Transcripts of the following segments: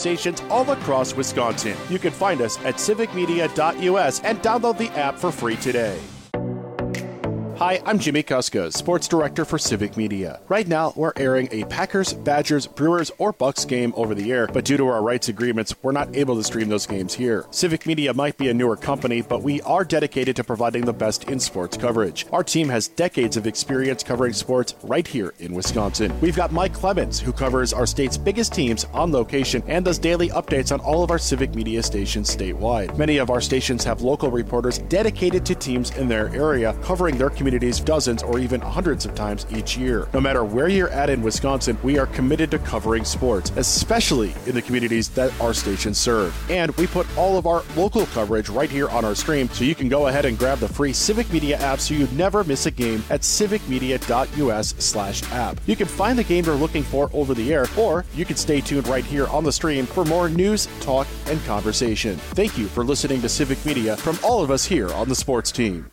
stations all across Wisconsin. You can find us at civicmedia.us and download the app for free today. Hi, I'm Jimmy Kuska, Sports Director for Civic Media. Right now, we're airing a Packers, Badgers, Brewers, or Bucks game over the air, but due to our rights agreements, we're not able to stream those games here. Civic Media might be a newer company, but we are dedicated to providing the best in sports coverage. Our team has decades of experience covering sports right here in Wisconsin. We've got Mike Clemens, who covers our state's biggest teams on location and does daily updates on all of our Civic Media stations statewide. Many of our stations have local reporters dedicated to teams in their area, covering their communities dozens or even hundreds of times each year. No matter where you're at in Wisconsin, we are committed to covering sports, especially in the communities that our stations serve. And we put all of our local coverage right here on our stream, so you can go ahead and grab the free Civic Media app so you never miss a game at civicmedia.us/app. You can find the game you're looking for over the air, or you can stay tuned right here on the stream for more news, talk, and conversation. Thank you for listening to Civic Media from all of us here on the sports team.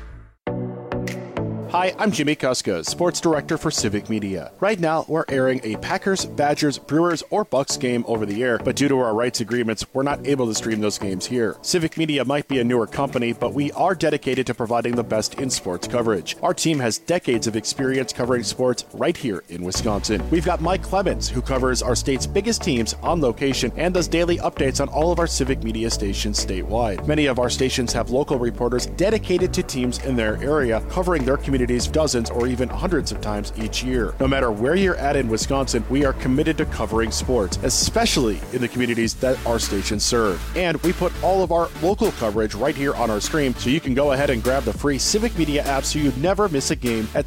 Hi, I'm Jimmy Kuska, Sports Director for Civic Media. Right now, we're airing a Packers, Badgers, Brewers, or Bucks game over the air, but due to our rights agreements, we're not able to stream those games here. Civic Media might be a newer company, but we are dedicated to providing the best in sports coverage. Our team has decades of experience covering sports right here in Wisconsin. We've got Mike Clemens, who covers our state's biggest teams on location and does daily updates on all of our Civic Media stations statewide. Many of our stations have local reporters dedicated to teams in their area, covering their communities dozens or even hundreds of times each year. No matter where you're at in Wisconsin, we are committed to covering sports, especially in the communities that our stations serve. And we put all of our local coverage right here on our stream, so you can go ahead and grab the free Civic Media app so you never miss a game at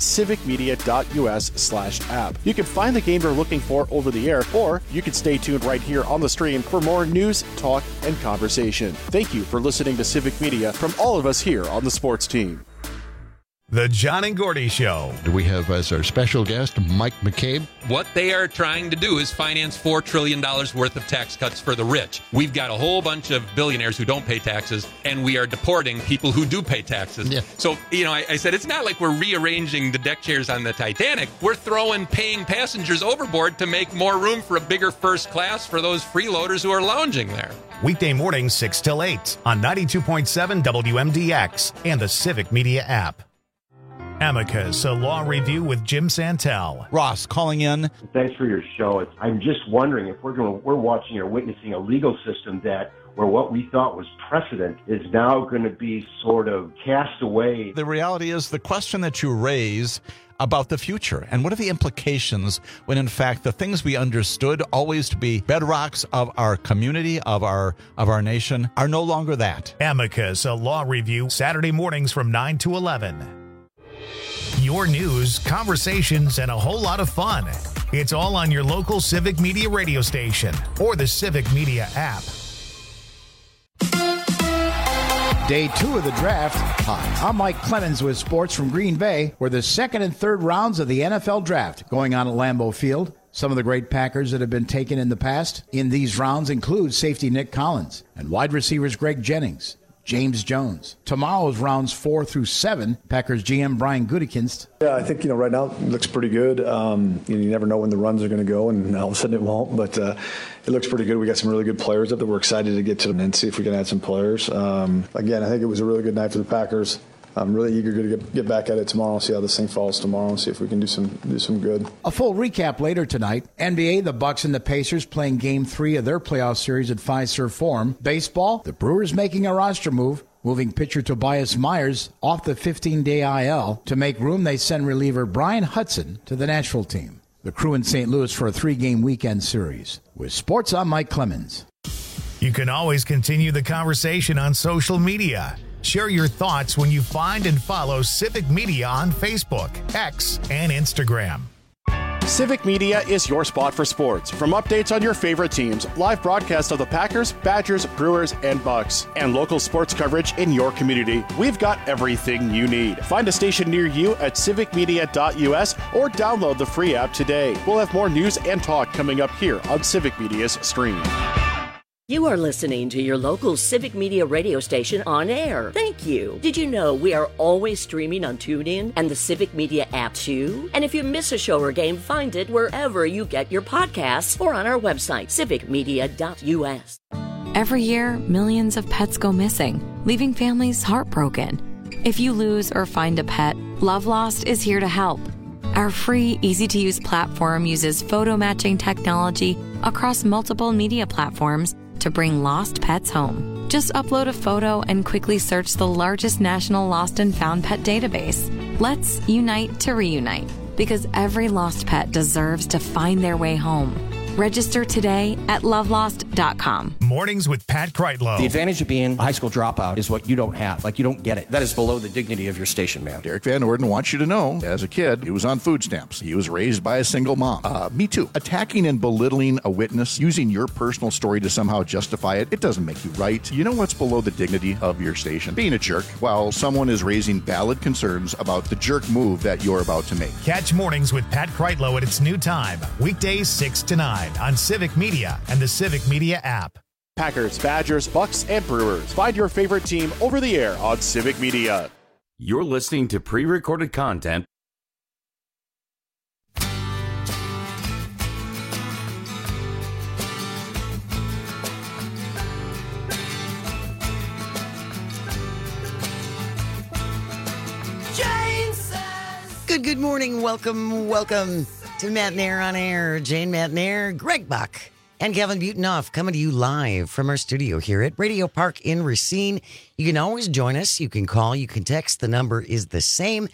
civicmedia.us/app. You can find the game you're looking for over the air, or you can stay tuned right here on the stream for more news, talk, and conversation. Thank you for listening to Civic Media from all of us here on the sports team. The John and Gordy Show. We have as our special guest Mike McCabe. What they are trying to do is finance $4 trillion worth of tax cuts for the rich. We've got a whole bunch of billionaires who don't pay taxes, and we are deporting people who do pay taxes. Yeah. So, I said it's not like we're rearranging the deck chairs on the Titanic. We're throwing paying passengers overboard to make more room for a bigger first class for those freeloaders who are lounging there. Weekday mornings 6 till 8 on 92.7 WMDX and the Civic Media app. Amicus, a law review with Jim Santel. Ross calling in. Thanks for your show. I'm just wondering if we're watching or witnessing a legal system where what we thought was precedent is now going to be sort of cast away. The reality is the question that you raise about the future and what are the implications when in fact the things we understood always to be bedrocks of our community, of our nation, are no longer that. Amicus, a law review, Saturday mornings from 9 to 11. Your news, conversations, and a whole lot of fun. It's all on your local Civic Media radio station or the Civic Media app. Day 2 of the draft. Hi, I'm Mike Clemens with sports from Green Bay, where the second and third rounds of the NFL draft going on at Lambeau Field. Some of the great Packers that have been taken in the past in these rounds include safety Nick Collins and wide receivers Greg Jennings, James Jones. Tomorrow's rounds 4 through 7, Packers GM Brian Gutekunst. Yeah, I think, right now it looks pretty good. You never know when the runs are going to go, and all of a sudden it won't, but it looks pretty good. We got some really good players up that we're excited to get to them and see if we can add some players. Again, I think it was a really good night for the Packers. I'm really eager to get back at it tomorrow and see how this thing falls tomorrow and see if we can do some good. A full recap later tonight. NBA, the Bucks and the Pacers playing Game 3 of their playoff series at Fiserv Forum. Baseball, the Brewers making a roster move, moving pitcher Tobias Myers off the 15-day IL. To make room, they send reliever Brian Hudson to the Nashville team. The Crew in St. Louis for a 3-game weekend series. With sports, I'm Mike Clemens. You can always continue the conversation on social media. Share your thoughts when you find and follow Civic Media on Facebook, X, and Instagram. Civic Media is your spot for sports. From updates on your favorite teams, live broadcast of the Packers, Badgers, Brewers, and Bucks, and local sports coverage in your community, we've got everything you need. Find a station near you at civicmedia.us or download the free app today. We'll have more news and talk coming up here on Civic Media's stream. You are listening to your local Civic Media radio station on air. Thank you. Did you know we are always streaming on TuneIn and the Civic Media app too? And if you miss a show or game, find it wherever you get your podcasts or on our website, civicmedia.us. Every year, millions of pets go missing, leaving families heartbroken. If you lose or find a pet, Love Lost is here to help. Our free, easy-to-use platform uses photo matching technology across multiple media platforms to bring lost pets home. Just upload a photo and quickly search the largest national lost and found pet database. Let's unite to reunite, because every lost pet deserves to find their way home. Register today at lovelost.com. Mornings with Pat Kreitlow. The advantage of being a high school dropout is what you don't have. Like, you don't get it. That is below the dignity of your station, man. Derek Van Orden wants you to know, as a kid, he was on food stamps. He was raised by a single mom. Me too. Attacking and belittling a witness, using your personal story to somehow justify it, it doesn't make you right. You know what's below the dignity of your station? Being a jerk while someone is raising valid concerns about the jerk move that you're about to make. Catch Mornings with Pat Kreitlow at its new time, weekdays 6 to 9 on Civic Media and the Civic Media app. Packers, Badgers, Bucks, and Brewers. Find your favorite team over the air on Civic Media. You're listening to pre-recorded content. Good morning. Welcome to Matt Nair on Air. Jane Matt Nair, Greg Buck, and Kevin Butonoff coming to you live from our studio here at Radio Park in Racine. You can always join us. You can call. You can text. The number is the same,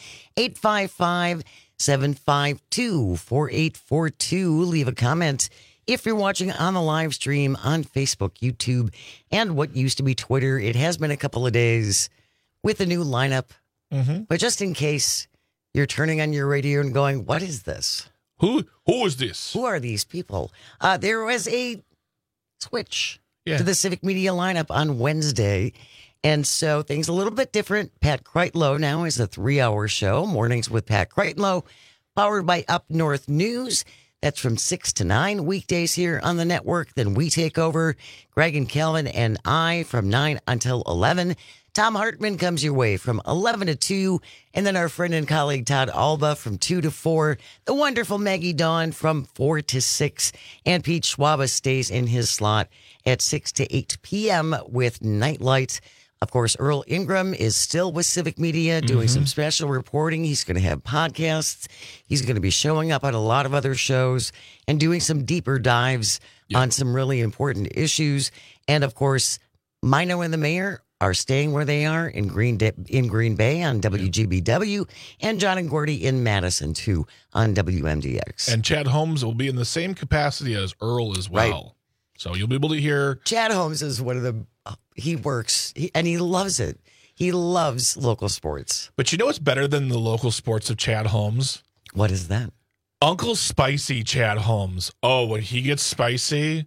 855-752-4842. Leave a comment if you're watching on the live stream on Facebook, YouTube, and what used to be Twitter. It has been a couple of days with a new lineup. But just in case you're turning on your radio and going, what is this? Who is this? Who are these people? There was a switch to the Civic Media lineup on Wednesday. And so things a little bit different. Pat Kreitlow now is a 3-hour show. Mornings with Pat Kreitlow, powered by Up North News. That's from 6 to 9 weekdays here on the network. Then we take over, Greg and Kelvin and I, from 9 until 11. Tom Hartman comes your way from 11 to 2. And then our friend and colleague Todd Alba from 2 to 4. The wonderful Maggie Dawn from 4 to 6. And Pete Schwaba stays in his slot at 6 to 8 p.m. with Nightlight. Of course, Earl Ingram is still with Civic Media doing some special reporting. He's going to have podcasts. He's going to be showing up on a lot of other shows and doing some deeper dives on some really important issues. And of course, Mino and the mayor are staying where they are in Green Bay on WGBW, and John and Gordy in Madison, too, on WMDX. And Chad Holmes will be in the same capacity as Earl as well. Right. So you'll be able to hear. Chad Holmes is one of the, he works, and he loves it. He loves local sports. But you know what's better than the local sports of Chad Holmes? What is that? Uncle Spicy Chad Holmes. Oh, when he gets spicy...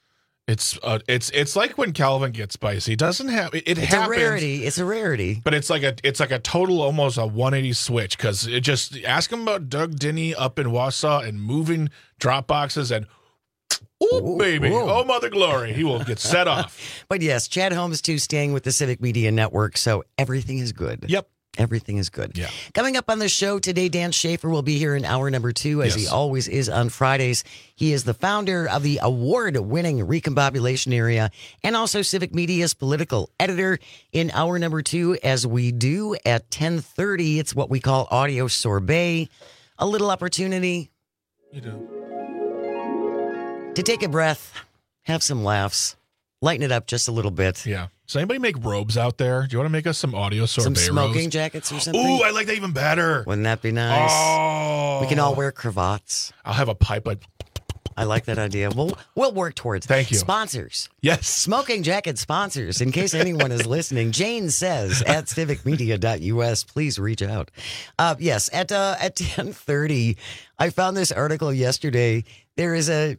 It's like when Calvin gets spicy. It doesn't have it. It's happens, a rarity. It's a rarity. But it's like a total, almost a 180 switch, because it just ask him about Doug Dinney up in Wausau and moving drop boxes and baby, oh mother glory, he will get set off. But yes, Chad Holmes too, staying with the Civic Media Network, so everything is good. Yep. Everything is good. Yeah. Coming up on the show today, Dan Schaefer will be here in hour number 2, as he always is on Fridays. He is the founder of the award-winning Recombobulation Area and also Civic Media's political editor. In hour number 2, as we do at 10:30, it's what we call Audio Sorbet, a little opportunity to take a breath, have some laughs, lighten it up just a little bit. Yeah. Does anybody make robes out there? Do you want to make us some audio sorbet Some smoking robes? Jackets or something? Ooh, I like that even better. Wouldn't that be nice? Oh. We can all wear cravats. I'll have a pipe. I like that idea. We'll work towards it. Thank you. Sponsors. Yes. Smoking jacket sponsors. In case anyone is listening, Jane says at civicmedia.us, please reach out. Yes, at 10:30, I found this article yesterday. There's a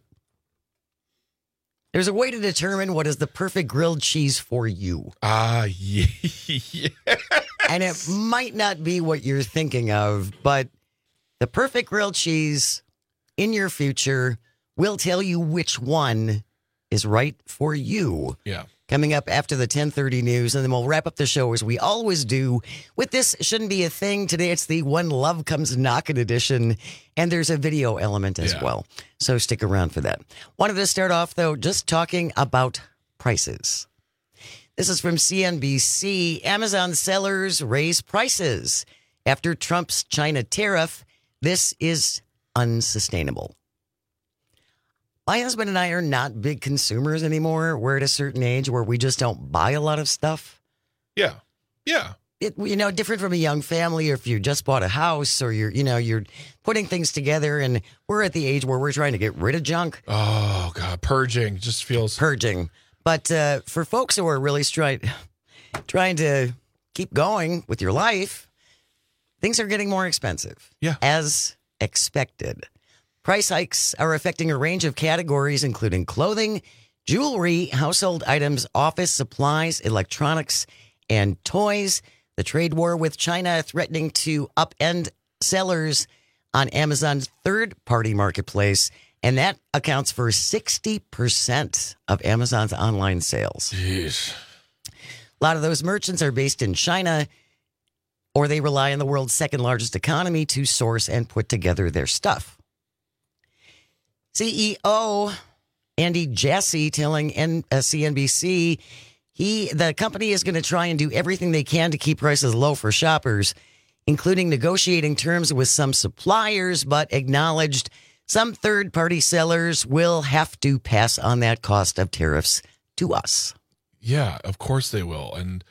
way to determine what is the perfect grilled cheese for you. Yeah. And it might not be what you're thinking of, but the perfect grilled cheese in your future will tell you which one is right for you. Yeah. Coming up after the 10:30 news, and then we'll wrap up the show as we always do with This Shouldn't Be a Thing. Today it's the When Love Comes Knockin' edition, and there's a video element as well. So stick around for that. Wanted to start off, though, just talking about prices. This is from CNBC. Amazon sellers raise prices after Trump's China tariff. This is unsustainable. My husband and I are not big consumers anymore. We're at a certain age where we just don't buy a lot of stuff. Yeah. Yeah. Different from a young family, or if you just bought a house, or you're putting things together, and we're at the age where we're trying to get rid of junk. Oh, God. Purging just feels... Purging. But for folks who are really trying to keep going with your life, things are getting more expensive. Yeah. As expected. Price hikes are affecting a range of categories, including clothing, jewelry, household items, office supplies, electronics, and toys. The trade war with China threatening to upend sellers on Amazon's third-party marketplace, and that accounts for 60% of Amazon's online sales. Jeez. A lot of those merchants are based in China, or they rely on the world's second-largest economy to source and put together their stuff. CEO Andy Jassy telling CNBC the company is going to try and do everything they can to keep prices low for shoppers, including negotiating terms with some suppliers, but acknowledged some third-party sellers will have to pass on that cost of tariffs to us. Yeah, of course they will. And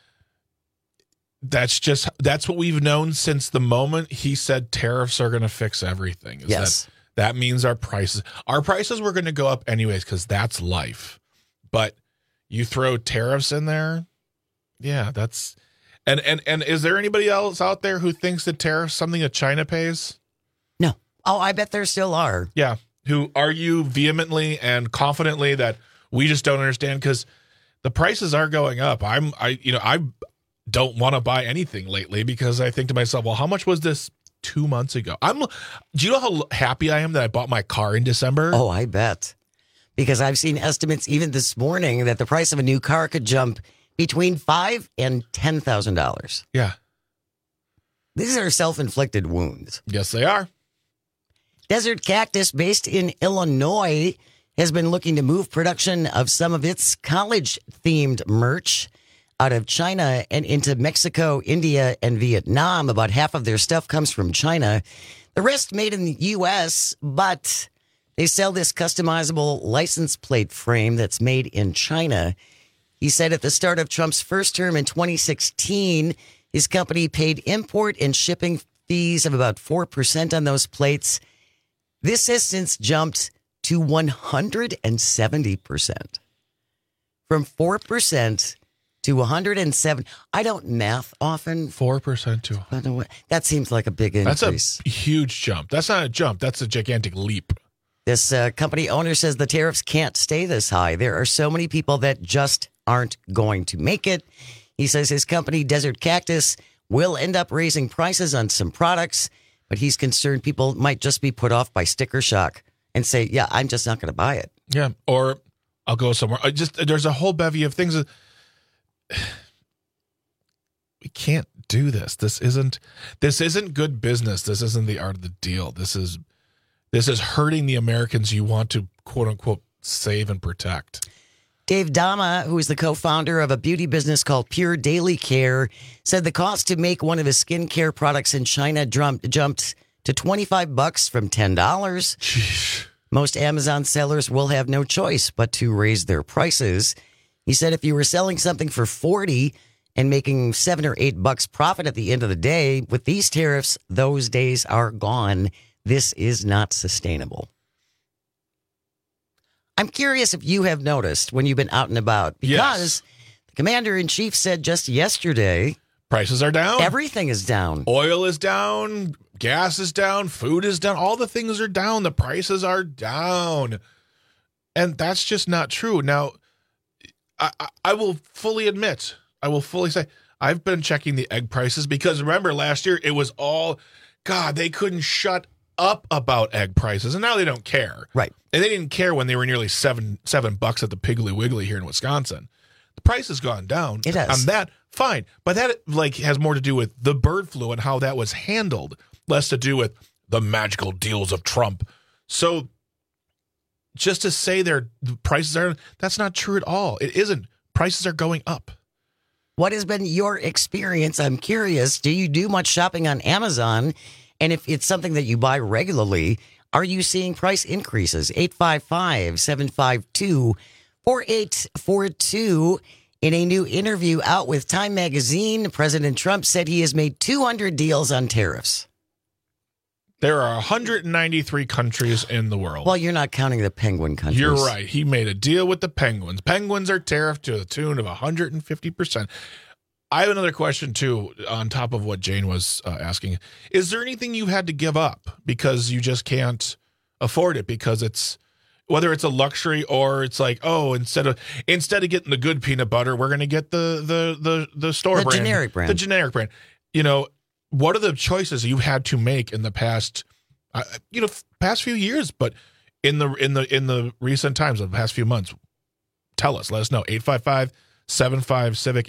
that's what we've known since the moment he said tariffs are going to fix everything. Yes. That means our prices were going to go up anyways, because that's life. But you throw tariffs in there, yeah, that's and is there anybody else out there who thinks that tariffs something that China pays? No. Oh, I bet there still are. Yeah, who argue vehemently and confidently that we just don't understand because the prices are going up. I don't want to buy anything lately because I think to myself, well, how much was this 2 months ago? Do you know how happy I am that I bought my car in December? Oh, I bet. Because I've seen estimates even this morning that the price of a new car could jump between $5,000 and $10,000. Yeah. These are self-inflicted wounds. Yes, they are. Desert Cactus, based in Illinois, has been looking to move production of some of its college-themed merch out of China and into Mexico, India, and Vietnam. About half of their stuff comes from China. The rest made in the U.S., but they sell this customizable license plate frame that's made in China. He said at the start of Trump's first term in 2016, his company paid import and shipping fees of about 4% on those plates. This has since jumped to 170%. From 4% to 107. I don't math often. 4% to... That seems like a big increase. That's a huge jump. That's not a jump. That's a gigantic leap. This company owner says the tariffs can't stay this high. There are so many people that just aren't going to make it. He says his company, Desert Cactus, will end up raising prices on some products, but he's concerned people might just be put off by sticker shock and say, yeah, I'm just not going to buy it. Yeah, or I'll go somewhere. There's a whole bevy of things. We can't do this. This isn't good business. This isn't the art of the deal. This is hurting the Americans you want to, quote unquote, save and protect. Dave Dama, who is the co-founder of a beauty business called Pure Daily Care, said the cost to make one of his skincare products in China jumped to $25 from $10. Jeez. Most Amazon sellers will have no choice but to raise their prices. He said if you were selling something for $40 and making $7 or $8 profit at the end of the day, with these tariffs, those days are gone. This is not sustainable. I'm curious if you have noticed when you've been out and about, because the commander-in-chief said just yesterday, prices are down. Everything is down. Oil is down. Gas is down. Food is down. All the things are down. The prices are down. And that's just not true. Now, I will fully admit, I will fully say, I've been checking the egg prices because remember last year it was all, God, they couldn't shut up about egg prices, and now they don't care. Right. And they didn't care when they were nearly $7 at the Piggly Wiggly here in Wisconsin. The price has gone down. It has. On that, fine. But that has more to do with the bird flu and how that was handled, less to do with the magical deals of Trump. So just to say the prices are, that's not true at all. It isn't. Prices are going up. What has been your experience? I'm curious. Do you do much shopping on Amazon? And if it's something that you buy regularly, are you seeing price increases? 855-752-4842. In a new interview out with Time Magazine, President Trump said he has made 200 deals on tariffs. There are 193 countries in the world. Well, you're not counting the penguin countries. You're right. He made a deal with the penguins. Penguins are tariffed to the tune of 150%. I have another question, too, on top of what Jane was asking. Is there anything you had to give up because you just can't afford it? Because it's, whether it's a luxury or it's like, instead of getting the good peanut butter, we're going to get the store brand. Generic brand. The generic brand. What are the choices you had to make in the past, past few years, but in the recent times, the past few months? Tell us. Let us know. 855-75-CIVIC,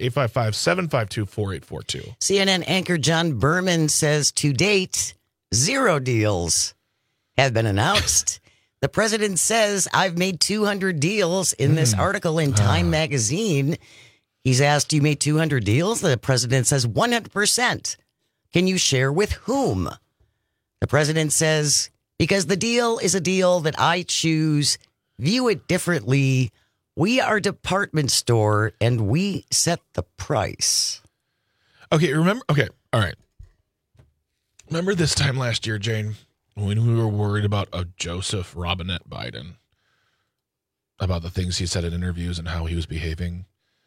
855-752-4842. CNN anchor John Berman says to date, 0 deals have been announced. The president says, I've made 200 deals in this article in Time Magazine. He's asked, you made 200 deals? The president says 100%. Can you share with whom? The president says, because the deal is a deal that I choose, view it differently. We are a department store and we set the price. Okay, all right. Remember this time last year, Jane, when we were worried about a Joseph Robinette Biden, about the things he said in interviews and how he was behaving?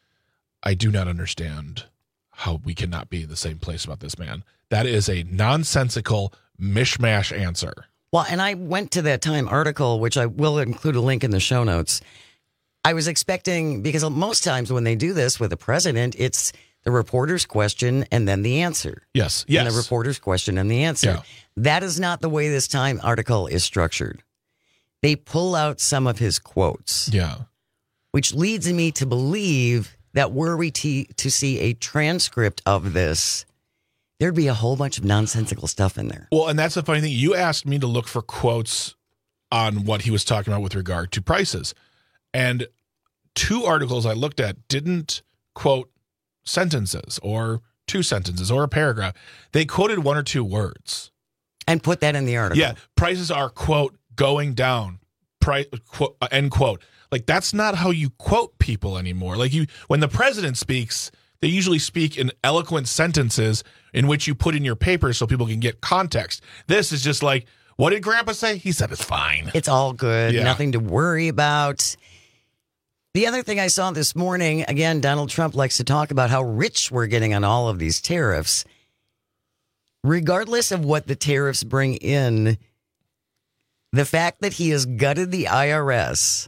I do not understand how we cannot be in the same place about this man. That is a nonsensical mishmash answer. Well, and I went to that Time article, which I will include a link in the show notes. I was expecting, because most times when they do this with the president, it's the reporter's question and then the answer. Yes. And the reporter's question and the answer. Yeah. That is not the way this Time article is structured. They pull out some of his quotes. Yeah. Which leads me to believe that were we to see a transcript of this, there'd be a whole bunch of nonsensical stuff in there. Well, and that's the funny thing. You asked me to look for quotes on what he was talking about with regard to prices. And 2 articles I looked at didn't quote sentences or 2 sentences or a paragraph. They quoted 1 or 2 words. And put that in the article. Yeah. Prices are, quote, going down, quote, end quote. Like, that's not how you quote people anymore. Like, when the president speaks, they usually speak in eloquent sentences in which you put in your paper so people can get context. This is just like, what did Grandpa say? He said it's fine. It's all good. Yeah. Nothing to worry about. The other thing I saw this morning, again, Donald Trump likes to talk about how rich we're getting on all of these tariffs. Regardless of what the tariffs bring in, the fact that he has gutted the IRS,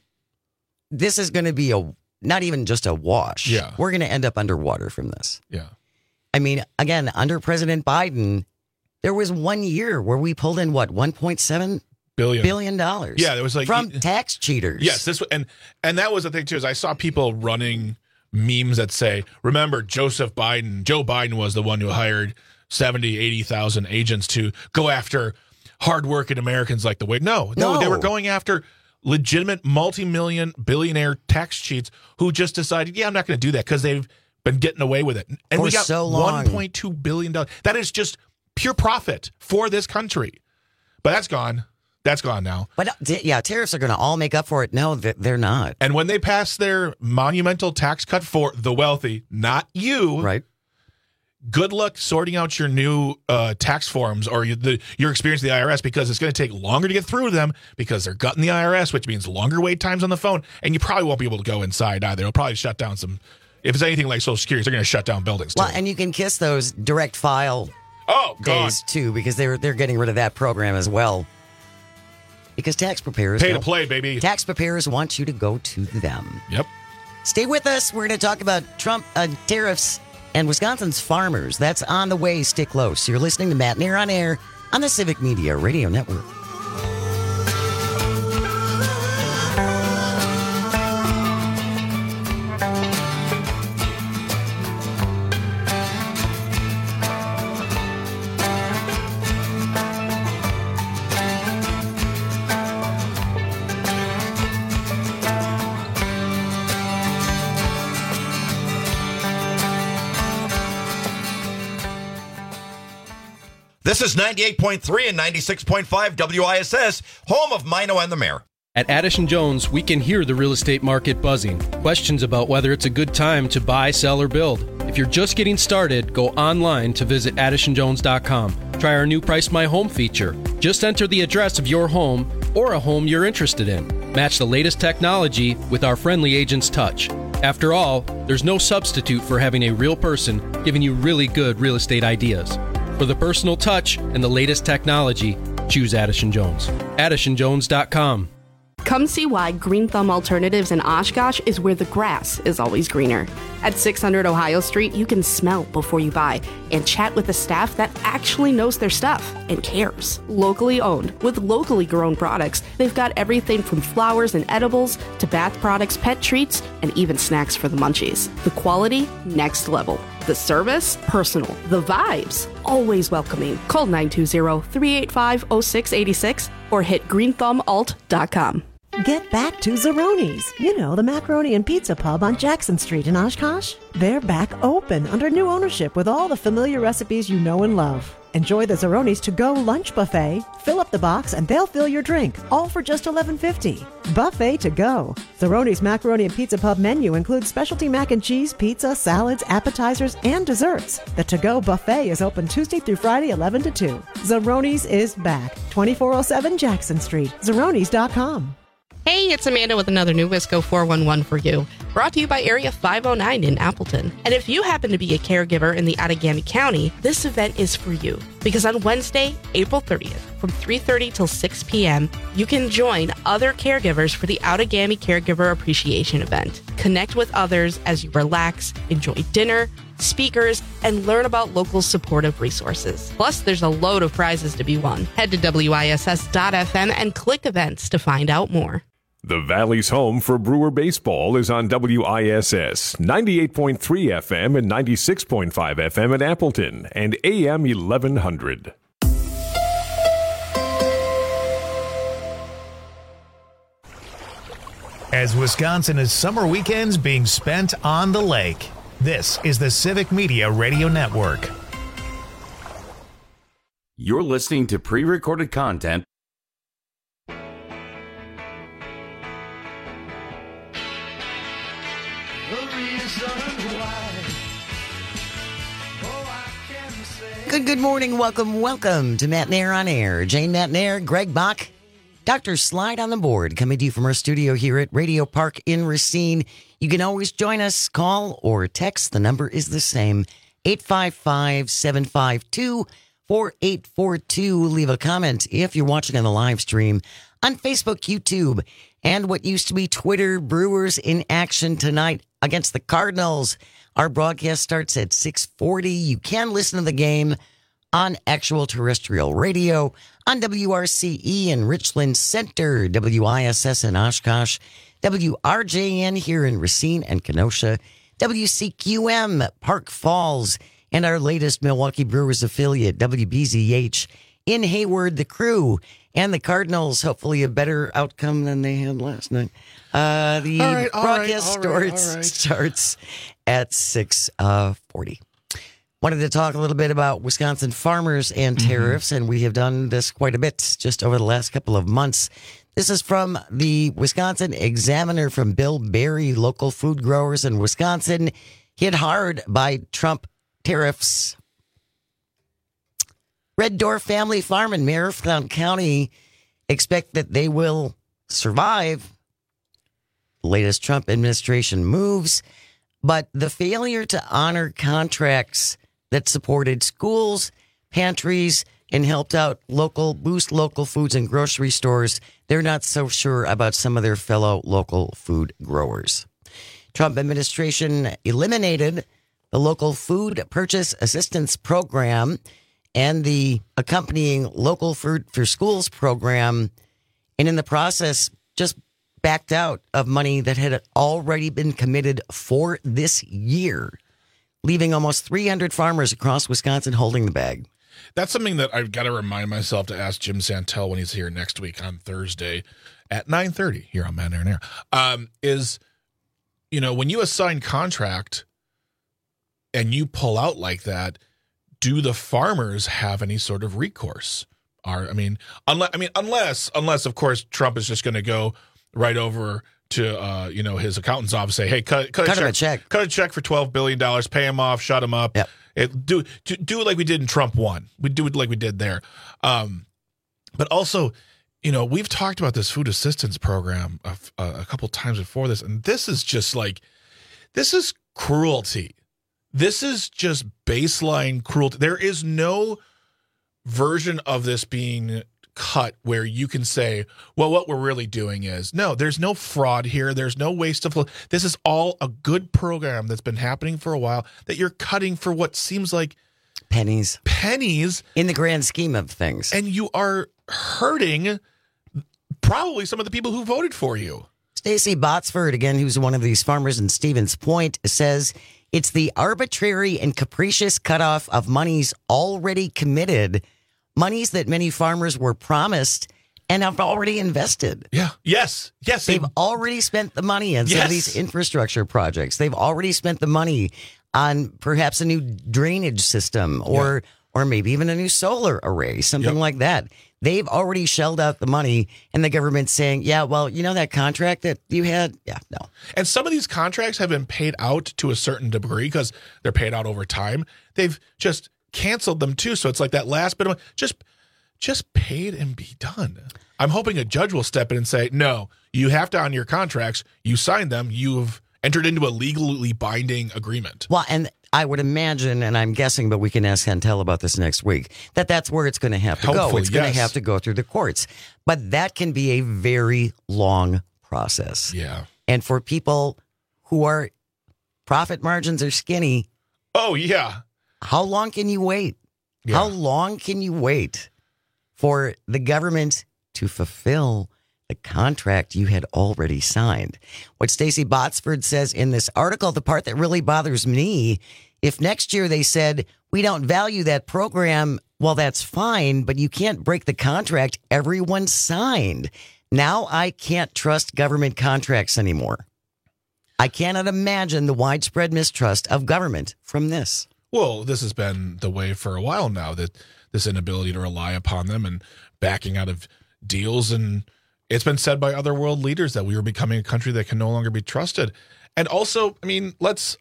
this is going to be not even just a wash. Yeah. We're going to end up underwater from this. Yeah. I mean, again, under President Biden, there was 1 year where we pulled in $1.7 billion. Yeah, there was like from tax cheaters. Yes, and that was the thing too. Is I saw people running memes that say, "Remember, Joe Biden was the one who hired 80,000 agents to go after hardworking Americans like the way." No, they were going after legitimate multi-million billionaire tax cheats who just decided, yeah, I'm not going to do that because they've been getting away with it. And we got so long. $1.2 billion. That is just pure profit for this country. But that's gone. That's gone now. But yeah, tariffs are going to all make up for it. No, they're not. And when they pass their monumental tax cut for the wealthy, not you, right? Good luck sorting out your new tax forms or your experience with the IRS, because it's going to take longer to get through them because they're gutting the IRS, which means longer wait times on the phone. And you probably won't be able to go inside either. It'll probably shut down some. If it's anything like Social Security, they're going to shut down buildings too. Well, and you can kiss those direct file days too, because they're getting rid of that program as well. Because tax preparers pay to play, baby. Tax preparers want you to go to them. Yep. Stay with us. We're going to talk about Trump tariffs and Wisconsin's farmers. That's on the way. Stay close. You're listening to Matt Nair on Air on the Civic Media Radio Network. This is 98.3 and 96.5 WISS, home of Mino and the Mayor. At Addison Jones, we can hear the real estate market buzzing. Questions about whether it's a good time to buy, sell, or build. If you're just getting started, go online to visit addisonjones.com. Try our new Price My Home feature. Just enter the address of your home or a home you're interested in. Match the latest technology with our friendly agent's touch. After all, there's no substitute for having a real person giving you really good real estate ideas. For the personal touch and the latest technology, choose Addison Jones. addisonjones.com. Come see why Green Thumb Alternatives in Oshkosh is where the grass is always greener. At 600 Ohio Street, you can smell before you buy and chat with the staff that actually knows their stuff and cares. Locally owned, with locally grown products, they've got everything from flowers and edibles to bath products, pet treats, and even snacks for the munchies. The quality, next level. The service, personal. The vibes, always welcoming. Call 920-385-0686 or hit greenthumbalt.com. Get back to Zeroni's. You know, the macaroni and pizza pub on Jackson Street in Oshkosh. They're back open under new ownership with all the familiar recipes you know and love. Enjoy the Zeroni's to-go lunch buffet. Fill up the box and they'll fill your drink, all for just $11.50. Buffet to go. Zeroni's Macaroni and Pizza Pub menu includes specialty mac and cheese, pizza, salads, appetizers, and desserts. The to-go buffet is open Tuesday through Friday, 11 to 2. Zeroni's is back. 2407 Jackson Street. Zeronis.com. Hey, it's Amanda with another new Wisco 411 for you. Brought to you by Area 509 in Appleton. And if you happen to be a caregiver in the Outagamie County, this event is for you. Because on Wednesday, April 30th, from 3:30 till 6 p.m., you can join other caregivers for the Outagamie Caregiver Appreciation Event. Connect with others as you relax, enjoy dinner, speakers, and learn about local supportive resources. Plus, there's a load of prizes to be won. Head to WISS.FM and click events to find out more. The Valley's home for Brewer baseball is on WISS 98.3 FM and 96.5 FM at Appleton and AM 1100. As Wisconsin is summer weekends being spent on the lake, this is the Civic Media Radio Network. You're listening to pre-recorded content. Good morning. Welcome to Matt Nair on Air. Jane Matt Nair, Greg Bach, Dr. Slide on the board, coming to you from our studio here at Radio Park in Racine. You can always join us, call or text. The number is the same, 855-752-4842. Leave a comment if you're watching on the live stream on Facebook, YouTube, and what used to be Twitter. Brewers in action tonight against the Cardinals. Our broadcast starts at 6:40. You can listen to the game on actual terrestrial radio on WRCE in Richland Center, WISS in Oshkosh, WRJN here in Racine and Kenosha, WCQM Park Falls, and our latest Milwaukee Brewers affiliate, WBZH in Hayward. The Crew and the Cardinals, hopefully a better outcome than they had last night. The broadcast starts at 6:40. Wanted to talk a little bit about Wisconsin farmers and tariffs, and we have done this quite a bit just over the last couple of months. This is from the Wisconsin Examiner from Bill Berry. Local food growers in Wisconsin hit hard by Trump tariffs. Red Door Family Farm in Marathon County expect that they will survive the latest Trump administration moves, but the failure to honor contracts that supported schools, pantries, and helped out boost local foods and grocery stores, they're not so sure about some of their fellow local food growers. Trump administration eliminated the local food purchase assistance program, and the accompanying Local Food for Schools program, and in the process just backed out of money that had already been committed for this year, leaving almost 300 farmers across Wisconsin holding the bag. That's something that I've got to remind myself to ask Jim Santel when he's here next week on Thursday at 9:30 here on Man Air and Air. Is, when you assign contract and you pull out like that, do the farmers have any sort of recourse? Unless of course Trump is just going to go right over to his accountant's office, say, hey, cut a check for $12 billion, pay him off, shut him up. Yep. Do it like we did in Trump 1. We do it like we did there. But also, we've talked about this food assistance program a couple times before this, and this is just this is cruelty. This is just baseline cruelty. There is no version of this being cut where you can say, well, what we're really doing is, no, there's no fraud here. There's no waste of, this is all a good program that's been happening for a while that you're cutting for what seems like pennies in the grand scheme of things. And you are hurting probably some of the people who voted for you. Stacy Botsford, again, who's one of these farmers in Stevens Point, says it's the arbitrary and capricious cutoff of monies already committed, monies that many farmers were promised and have already invested. Yeah. Yes. They've already spent the money on some of these infrastructure projects. They've already spent the money on perhaps a new drainage system or maybe even a new solar array, something like that. They've already shelled out the money, and the government's saying, that contract that you had? Yeah, no. And some of these contracts have been paid out to a certain degree because they're paid out over time. They've just canceled them too. So it's like that last bit of just paid and be done. I'm hoping a judge will step in and say, no, you have to, on your contracts, you signed them, you've entered into a legally binding agreement. Well, and I would imagine, and I'm guessing, but we can ask Chantel about this next week, that's where it's going to have to go. It's going to have to go through the courts. But that can be a very long process. Yeah. And for people who are profit margins are skinny. Oh, yeah. How long can you wait? Yeah. How long can you wait for the government to fulfill the contract you had already signed? What Stacy Botsford says in this article, the part that really bothers me, if next year they said, we don't value that program, well, that's fine, but you can't break the contract everyone signed. Now I can't trust government contracts anymore. I cannot imagine the widespread mistrust of government from this. Well, this has been the way for a while now, that this inability to rely upon them and backing out of deals. And it's been said by other world leaders that we are becoming a country that can no longer be trusted. And also, let's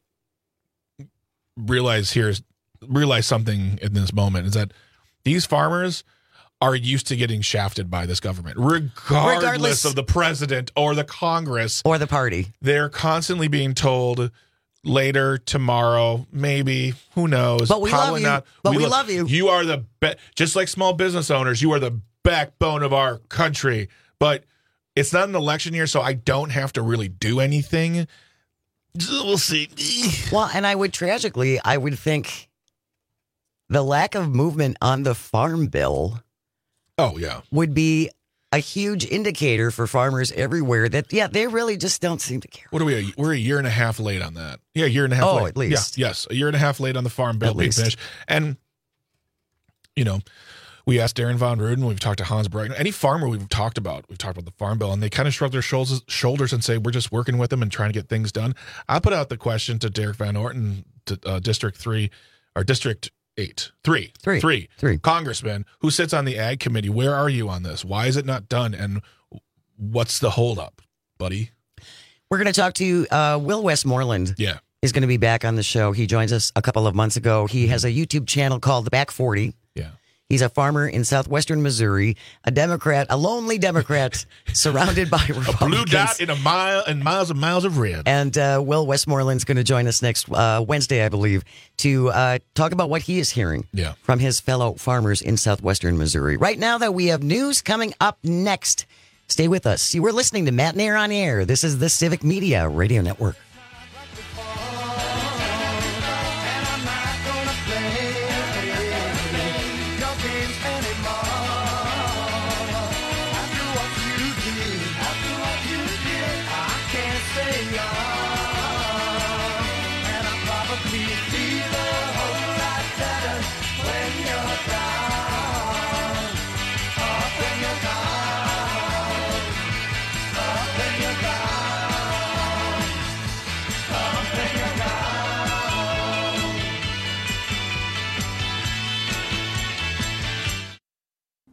realize something in this moment is that these farmers are used to getting shafted by this government, regardless of the president or the Congress or the party. They're constantly being told later, tomorrow, maybe, who knows? But we Probably love you. not. But we love you. You are the just like small business owners, you are the backbone of our country. But it's not an election year, so I don't have to really do anything. We'll see. Well, and I would think the lack of movement on the farm bill would be a huge indicator for farmers everywhere that, they really just don't seem to care. What are we? We're a year and a half late on that. Yeah, a year and a half late. Oh, at least. Yeah, yes, a year and a half late on the farm bill being finished. And, we asked Darren Von Ruden, we've talked to Hans Breitner, any farmer we've talked about the farm bill, and they kind of shrug their shoulders and say, we're just working with them and trying to get things done. I put out the question to Derek Van Orton, to District 3, or District 8, 3, Congressman, who sits on the Ag Committee. Where are you on this? Why is it not done? And what's the holdup, buddy? We're going to talk to Will Westmoreland. Yeah. Is going to be back on the show. He joins us a couple of months ago. He has a YouTube channel called The Back 40. Yeah. He's a farmer in southwestern Missouri, a Democrat, a lonely Democrat, surrounded by Republicans. A blue dot in a mile and miles and miles of red. And Will Westmoreland's going to join us next Wednesday, I believe, to talk about what he is hearing from his fellow farmers in southwestern Missouri. Right now, though, we have news coming up next. Stay with us. You were listening to Matt and Air on Air. This is the Civic Media Radio Network.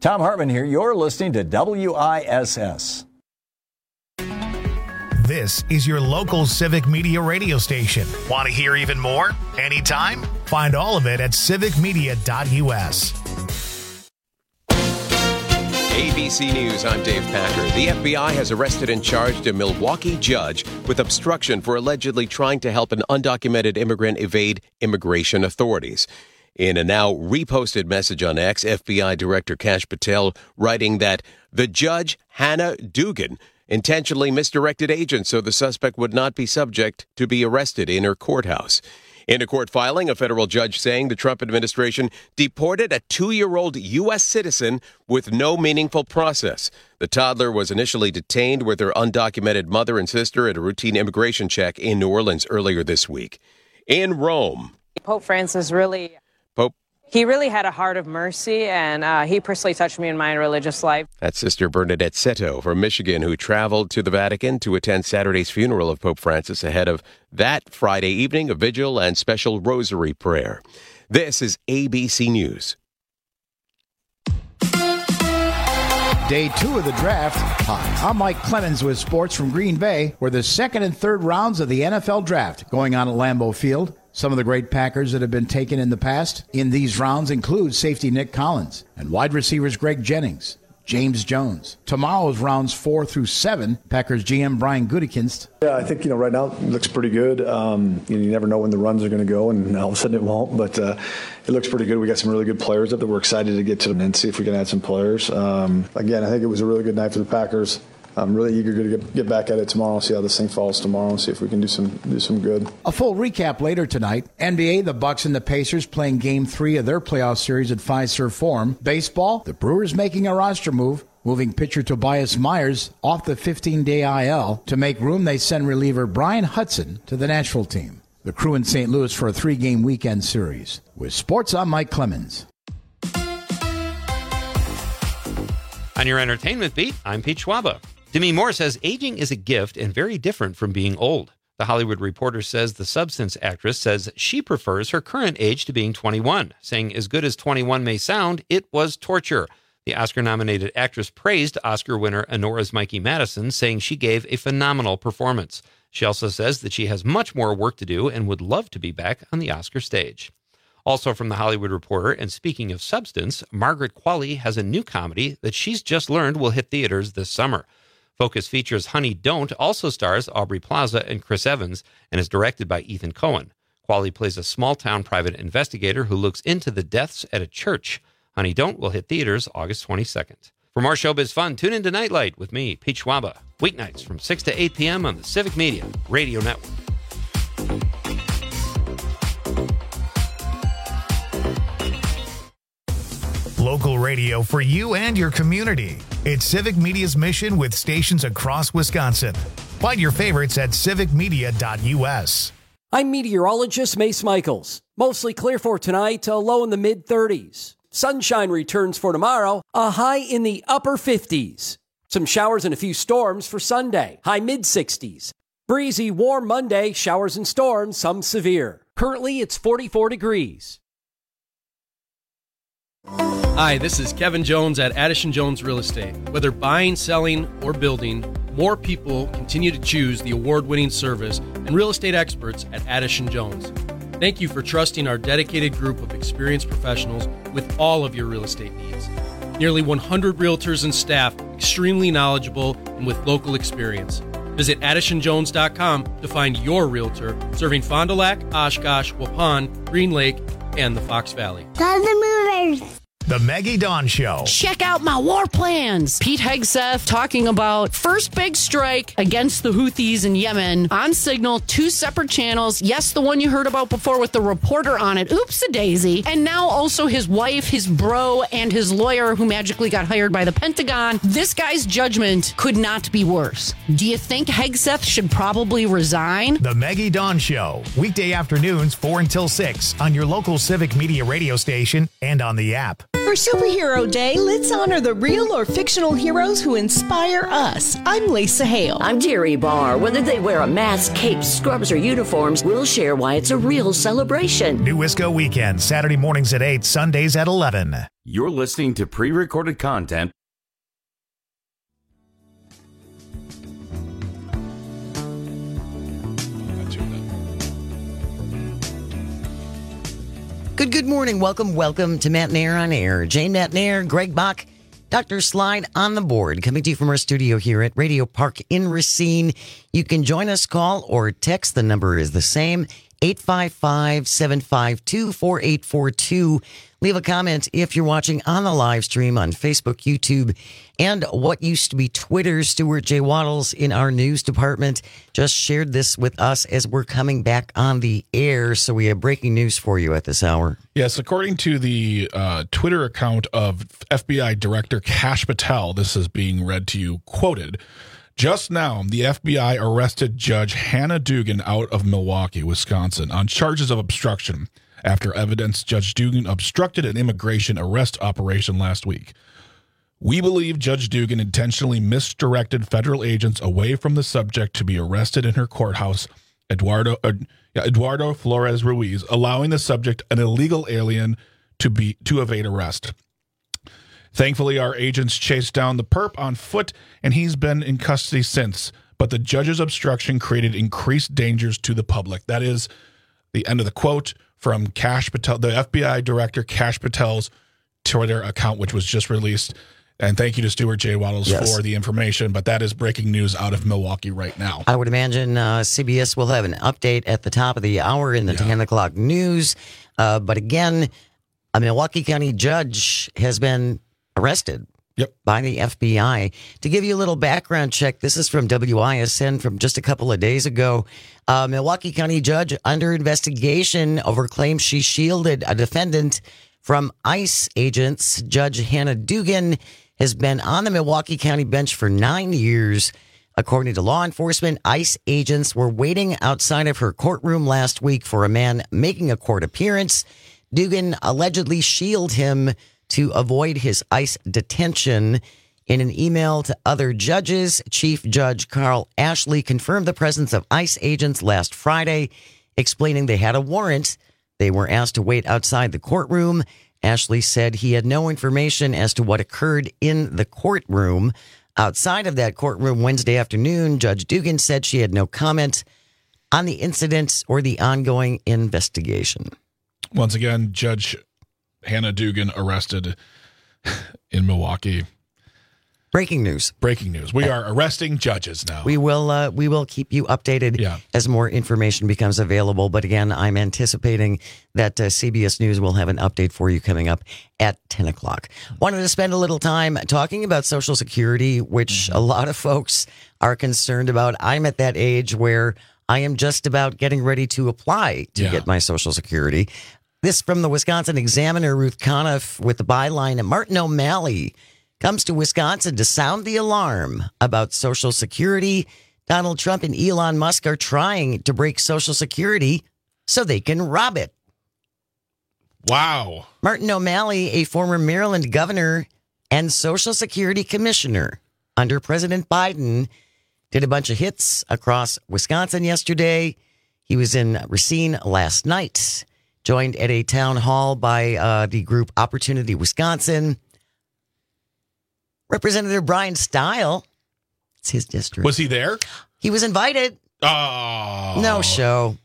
Tom Hartman here. You're listening to WISS. This is your local Civic Media radio station. Want to hear even more? Anytime? Find all of it at civicmedia.us. ABC News, I'm Dave Packer. The FBI has arrested and charged a Milwaukee judge with obstruction for allegedly trying to help an undocumented immigrant evade immigration authorities. In a now reposted message on X, FBI Director Kash Patel writing that the judge, Hannah Dugan, intentionally misdirected agents so the suspect would not be subject to be arrested in her courthouse. In a court filing, a federal judge saying the Trump administration deported a 2-year-old U.S. citizen with no meaningful process. The toddler was initially detained with her undocumented mother and sister at a routine immigration check in New Orleans earlier this week. In Rome, Pope Francis really had a heart of mercy, and he personally touched me in my religious life. That's Sister Bernadette Seto from Michigan, who traveled to the Vatican to attend Saturday's funeral of Pope Francis ahead of that Friday evening, a vigil and special rosary prayer. This is ABC News. Day 2 of the draft. Hi, I'm Mike Clemens with sports from Green Bay, where the second and third rounds of the NFL draft going on at Lambeau Field. Some of the great Packers that have been taken in the past in these rounds include safety Nick Collins and wide receivers Greg Jennings, James Jones. Tomorrow's rounds 4 through 7, Packers GM Brian Gutekunst. Yeah, I think, right now it looks pretty good. You never know when the runs are going to go, and all of a sudden it won't, but it looks pretty good. We got some really good players up that we're excited to get to them and see if we can add some players. Again, I think it was a really good night for the Packers. I'm really eager to get back at it tomorrow, see how this thing falls tomorrow, and see if we can do some good. A full recap later tonight. NBA, the Bucks and the Pacers playing Game 3 of their playoff series at Fiserv Forum. Baseball, the Brewers making a roster move, moving pitcher Tobias Myers off the 15-day IL. To make room, they send reliever Brian Hudson to the Nashville team. The Crew in St. Louis for a 3-game weekend series. With sports, I'm Mike Clemens. On your entertainment beat, I'm Pete Schwaba. Demi Moore says aging is a gift and very different from being old. The Hollywood Reporter says the Substance actress says she prefers her current age to being 21, saying as good as 21 may sound, it was torture. The Oscar-nominated actress praised Oscar winner Honora's Mikey Madison, saying she gave a phenomenal performance. She also says that she has much more work to do and would love to be back on the Oscar stage. Also from the Hollywood Reporter, and speaking of Substance, Margaret Qualley has a new comedy that she's just learned will hit theaters this summer. Focus features Honey Don't also stars Aubrey Plaza and Chris Evans and is directed by Ethan Coen. Qualley plays a small-town private investigator who looks into the deaths at a church. Honey Don't will hit theaters August 22nd. For more showbiz fun, tune into Nightlight with me, Pete Schwaba, weeknights from 6 to 8 p.m. on the Civic Media Radio Network. Local radio for you and your community. It's Civic Media's mission with stations across Wisconsin. Find your favorites at civicmedia.us. I'm meteorologist Mace Michaels. Mostly clear for tonight, a low in the mid-30s. Sunshine returns for tomorrow, a high in the upper 50s. Some showers and a few storms for Sunday, high mid-60s. Breezy, warm Monday, showers and storms, some severe. Currently, it's 44 degrees. Hi, this is Kevin Jones at Addison Jones Real Estate. Whether buying, selling, or building, more people continue to choose the award-winning service and real estate experts at Addison Jones. Thank you for trusting our dedicated group of experienced professionals with all of your real estate needs. Nearly 100 realtors and staff, extremely knowledgeable and with local experience. Visit AddisonJones.com to find your realtor serving Fond du Lac, Oshkosh, Waupun, Green Lake, and the Fox Valley. The Maggie Dawn Show. Check out my war plans. Pete Hegseth talking about first big strike against the Houthis in Yemen on Signal, 2 separate channels. Yes, the one you heard about before with the reporter on it. Oops-a-daisy. And now also his wife, his bro, and his lawyer who magically got hired by the Pentagon. This guy's judgment could not be worse. Do you think Hegseth should probably resign? The Maggie Dawn Show. Weekday afternoons 4 until 6 on your local Civic Media radio station and on the app. For Superhero Day, let's honor the real or fictional heroes who inspire us. I'm Lisa Hale. I'm Jerry Barr. Whether they wear a mask, cape, scrubs, or uniforms, we'll share why it's a real celebration. New Wisco Weekend, Saturday mornings at 8, Sundays at 11. You're listening to pre-recorded content. Good morning. Welcome to Matt Nair on Air. Jane Matt Nair, Greg Bach, Dr. Slide on the board, coming to you from our studio here at Radio Park in Racine. You can join us, call or text. The number is the same, 855-752-4842. Leave a comment if you're watching on the live stream on Facebook, YouTube, and what used to be Twitter. Stuart J. Waddles in our news department just shared this with us as we're coming back on the air. So we have breaking news for you at this hour. Yes, according to the Twitter account of FBI Director Kash Patel, this is being read to you, quoted, "Just now, the FBI arrested Judge Hannah Dugan out of Milwaukee, Wisconsin, on charges of obstruction after evidence Judge Dugan obstructed an immigration arrest operation last week. We believe Judge Dugan intentionally misdirected federal agents away from the subject to be arrested in her courthouse, Eduardo Flores Ruiz, allowing the subject, an illegal alien, to evade arrest. Thankfully, our agents chased down the perp on foot, and he's been in custody since. But the judge's obstruction created increased dangers to the public." That is the end of the quote from Kash Patel, the FBI Director Kash Patel's Twitter account, which was just released. And thank you to Stuart J. Waddles for the information. But that is breaking news out of Milwaukee right now. I would imagine CBS will have an update at the top of the hour in the 10 o'clock news. But again, a Milwaukee County judge has been arrested by the FBI. To give you a little background check, this is from WISN from just a couple of days ago. Milwaukee County judge under investigation over claims she shielded a defendant from ICE agents. Judge Hannah Dugan has been on the Milwaukee County bench for 9 years. According to law enforcement, ICE agents were waiting outside of her courtroom last week for a man making a court appearance. Dugan allegedly shielded him to avoid his ICE detention. In an email to other judges, Chief Judge Carl Ashley confirmed the presence of ICE agents last Friday, explaining they had a warrant. They were asked to wait outside the courtroom. Ashley said he had no information as to what occurred in the courtroom. Outside of that courtroom Wednesday afternoon, Judge Dugan said she had no comment on the incident or the ongoing investigation. Once again, Judge Hannah Dugan arrested in Milwaukee. Breaking news. We are arresting judges now. We will keep you updated as more information becomes available. But again, I'm anticipating that CBS News will have an update for you coming up at 10 o'clock. Wanted to spend a little time talking about Social Security, which a lot of folks are concerned about. I'm at that age where I am just about getting ready to apply to get my Social Security. This from the Wisconsin Examiner, Ruth Conniff, with the byline, Martin O'Malley comes to Wisconsin to sound the alarm about Social Security. Donald Trump and Elon Musk are trying to break Social Security so they can rob it. Wow. Martin O'Malley, a former Maryland governor and Social Security commissioner under President Biden, did a bunch of hits across Wisconsin yesterday. He was in Racine last night, joined at a town hall by the group Opportunity Wisconsin. Representative Brian Stile, it's his district. Was he there? He was invited. Oh. No show.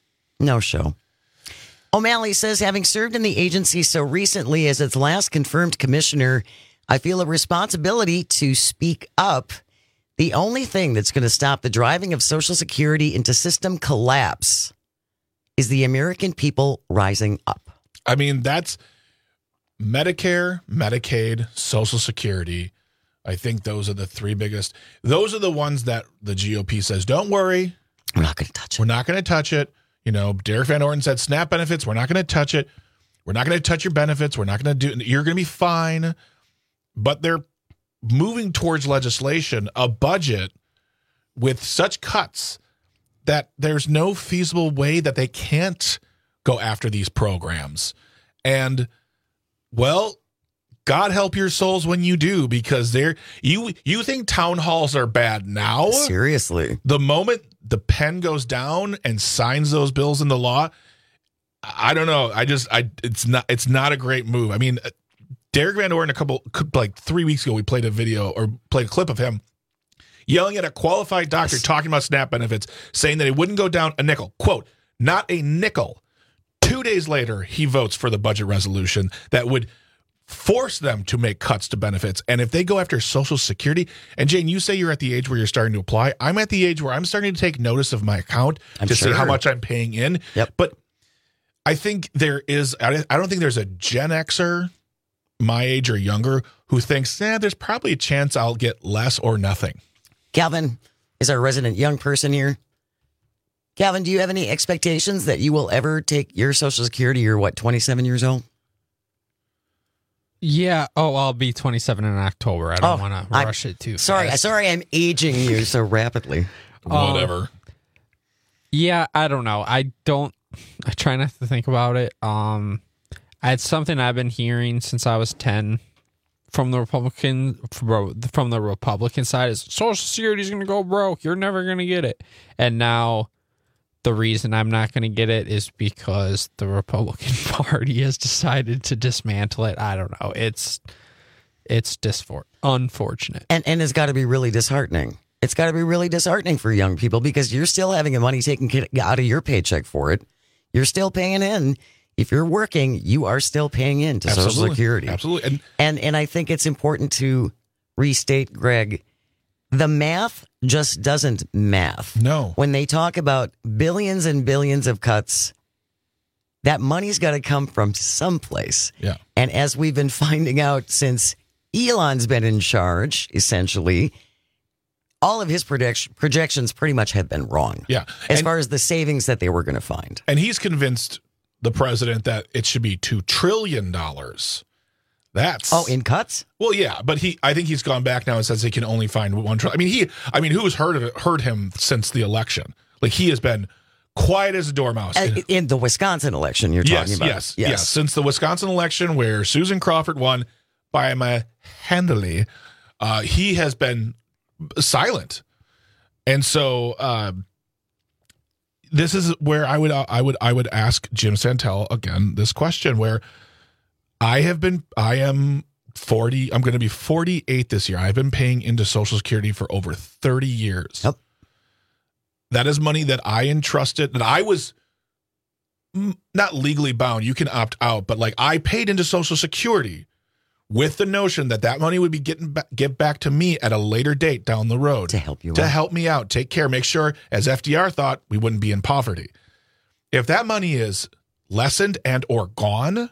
O'Malley says, having served in the agency so recently as its last confirmed commissioner, I feel a responsibility to speak up. The only thing that's going to stop the driving of Social Security into system collapse is the American people rising up. I mean, that's Medicare, Medicaid, Social Security. I think those are the three biggest. Those are the ones that the GOP says, don't worry. We're not going to touch it. We're not going to touch it. You know, Derek Van Orden said SNAP benefits. We're not going to touch it. We're not going to touch your benefits. We're not going to do. You're going to be fine. But they're moving towards legislation, a budget with such cuts that there's no feasible way that they can't go after these programs. And, well, God help your souls when you do, because you think town halls are bad now? Seriously. The moment the pen goes down and signs those bills into law, I don't know. It's not a great move. I mean, Derek Van Orden 3 weeks ago, we played a clip of him yelling at a qualified doctor talking about SNAP benefits, saying that it wouldn't go down a nickel. Quote, not a nickel. 2 days later, he votes for the budget resolution that would force them to make cuts to benefits. And if they go after Social Security, and Jane, you say you're at the age where you're starting to apply. I'm at the age where I'm starting to take notice of my account see how much I'm paying in. Yep. But I think I don't think there's a Gen Xer my age or younger who thinks, there's probably a chance I'll get less or nothing. Calvin is our resident young person here. Calvin, do you have any expectations that you will ever take your Social Security? You're 27 years old? Yeah. Oh, I'll be 27 in October. I don't want to rush it too fast. Sorry, I'm aging you so rapidly. Whatever. Yeah, I don't know. I try not to think about it. It's something I've been hearing since I was 10 from the Republican side is Social Security is going to go broke. You're never going to get it. And now the reason I'm not going to get it is because the Republican Party has decided to dismantle it. I don't know. It's unfortunate. And it's got to be really disheartening. It's got to be really disheartening for young people because you're still having the money taken out of your paycheck for it. You're still paying in. If you're working, you are still paying in to Social Security. Absolutely. And I think it's important to restate, Greg, the math just doesn't math. No. When they talk about billions and billions of cuts, that money's got to come from someplace. Yeah. And as we've been finding out since Elon's been in charge, essentially, all of his projections pretty much have been wrong. Yeah. As far as the savings that they were going to find. And he's convinced the president that it should be $2 trillion. That's in cuts? Well, yeah, but I think he's gone back now and says he can only find $1 trillion. Who's heard him since the election? Like, he has been quiet as a dormouse. In the Wisconsin election you're talking about. Yes. Since the Wisconsin election where Susan Crawford won by handily, he has been silent. And so this is where I would ask Jim Santel again this question, where I am 40. I'm going to be 48 this year. I've been paying into Social Security for over 30 years. Yep. That is money that I entrusted, that I was not legally bound. You can opt out, but I paid into Social Security with the notion that money would be get back to me at a later date down the road to help you help me out, take care, make sure, as FDR thought, we wouldn't be in poverty. If that money is lessened and or gone,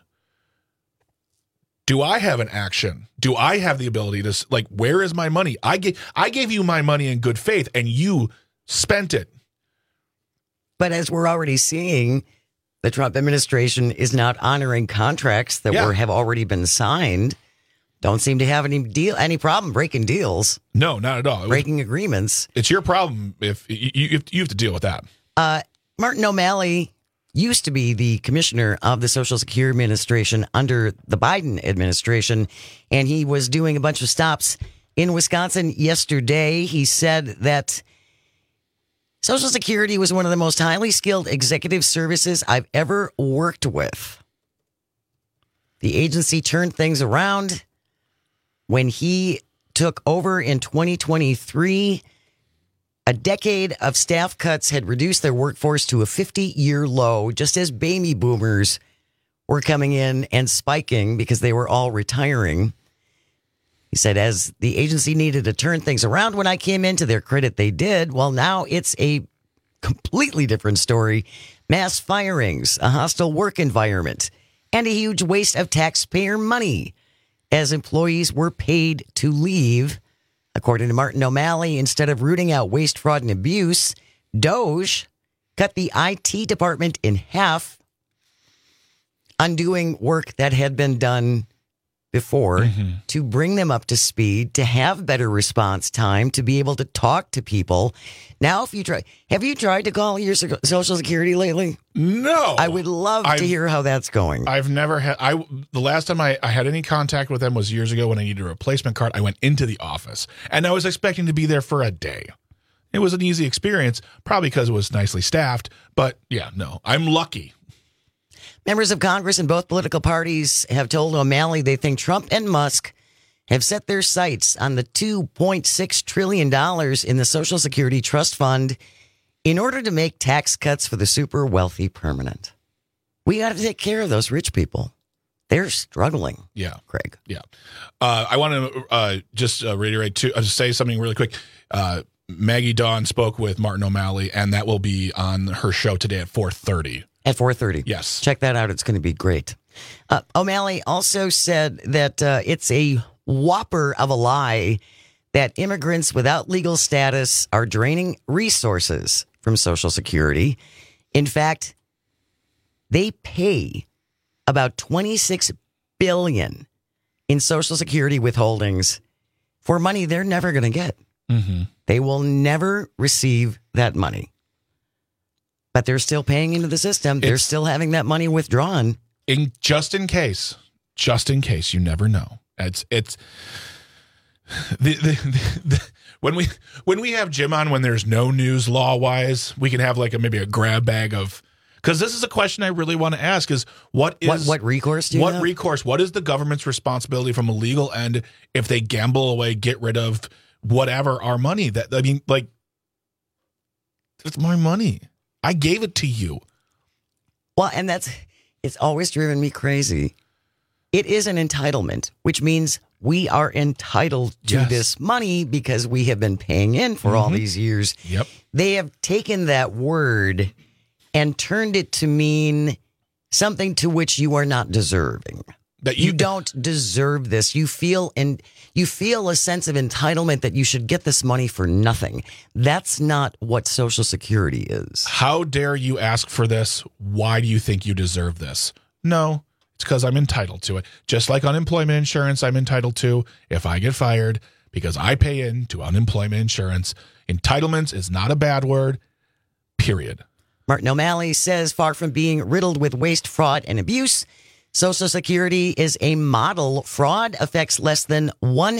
do I have an action? Do I have the ability to where is my money? I gave you my money in good faith and you spent it. But as we're already seeing, the Trump administration is not honoring contracts that have already been signed. Don't seem to have any problem breaking deals. No, not at all. Breaking agreements. It's your problem if you have to deal with that. Martin O'Malley used to be the commissioner of the Social Security Administration under the Biden administration, and he was doing a bunch of stops in Wisconsin yesterday. He said that Social Security was one of the most highly skilled executive services I've ever worked with. The agency turned things around when he took over in 2023. A decade of staff cuts had reduced their workforce to a 50-year low, just as baby boomers were coming in and spiking because they were all retiring. He said, as the agency needed to turn things around when I came in, to their credit, they did. Well, now it's a completely different story. Mass firings, a hostile work environment, and a huge waste of taxpayer money as employees were paid to leave. According to Martin O'Malley, instead of rooting out waste, fraud, and abuse, DOGE cut the IT department in half, undoing work that had been done before to bring them up to speed, to have better response time, to be able to talk to people. Now, have you tried to call your Social Security lately? No. I would love to hear how that's going. I've never had, the last time I had any contact with them was years ago when I needed a replacement card. I went into the office and I was expecting to be there for a day. It was an easy experience, probably because it was nicely staffed, but yeah, no, I'm lucky. Members of Congress in both political parties have told O'Malley they think Trump and Musk have set their sights on the $2.6 trillion in the Social Security Trust Fund in order to make tax cuts for the super wealthy permanent. We got to take care of those rich people. They're struggling. Yeah. Craig. Yeah. I want to just reiterate, say something really quick. Maggie Dawn spoke with Martin O'Malley, and that will be on her show today at 4:30. At 4:30. Yes. Check that out. It's going to be great. O'Malley also said that it's a whopper of a lie that immigrants without legal status are draining resources from Social Security. In fact, they pay about $26 billion in Social Security withholdings for money they're never going to get. They will never receive that money. But they're still paying into the system. They're still having that money withdrawn. Just in case, you never know. It's when we have Jim on when there's no news law wise, we can have like maybe a grab bag of, because this is a question I really want to ask is what recourse do you have? Recourse? What is the government's responsibility from a legal end if they gamble away, get rid of whatever our money? That I mean, like, it's my money. I gave it to you. Well, and it's always driven me crazy. It is an entitlement, which means we are entitled to this money because we have been paying in for all these years. Yep. They have taken that word and turned it to mean something to which you are not deserving. That you don't deserve this. You feel a sense of entitlement that you should get this money for nothing. That's not what Social Security is. How dare you ask for this? Why do you think you deserve this? No, it's because I'm entitled to it. Just like unemployment insurance, I'm entitled to if I get fired because I pay into unemployment insurance. Entitlements is not a bad word, period. Martin O'Malley says far from being riddled with waste, fraud, and abuse, Social Security is a model. Fraud affects less than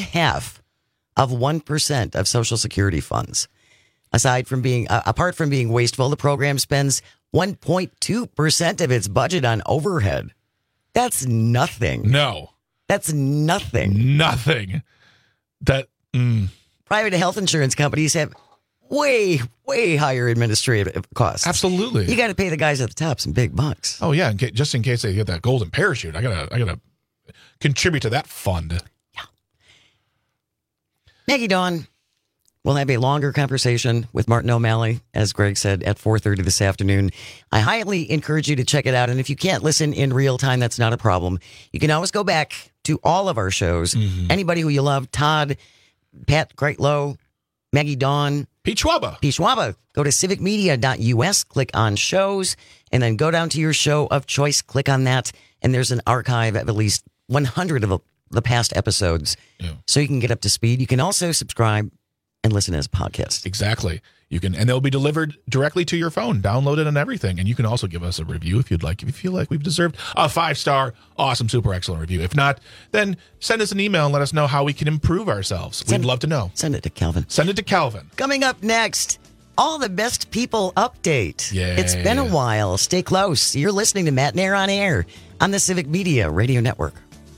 0.5% of Social Security funds. Apart from being wasteful, the program spends 1.2% of its budget on overhead. That's nothing. No. That's nothing. Nothing. Private health insurance companies have way higher administrative costs. Absolutely. You got to pay the guys at the top some big bucks. Oh yeah, just in case they get that golden parachute, I gotta contribute to that fund. Yeah. Maggie Dawn will have a longer conversation with Martin O'Malley, as Greg said, at 4:30 this afternoon. I highly encourage you to check it out. And if you can't listen in real time, that's not a problem. You can always go back to all of our shows. Anybody who you love, Todd, Pat Greatlow, Maggie Dawn, Pete Schwaba. Go to civicmedia.us, click on shows, and then go down to your show of choice, click on that, and there's an archive of at least 100 of the past episodes. Yeah. So you can get up to speed. You can also subscribe and listen as a podcast. Exactly. You can, and they'll be delivered directly to your phone, downloaded and everything. And you can also give us a review if you'd like. If you feel like we've deserved a 5-star, awesome, super excellent review. If not, then send us an email and let us know how we can improve ourselves. We'd love to know. Send it to Calvin. Coming up next, all the best people update. Yay. It's been a while. Stay close. You're listening to Matt Nair on Air on the Civic Media Radio Network.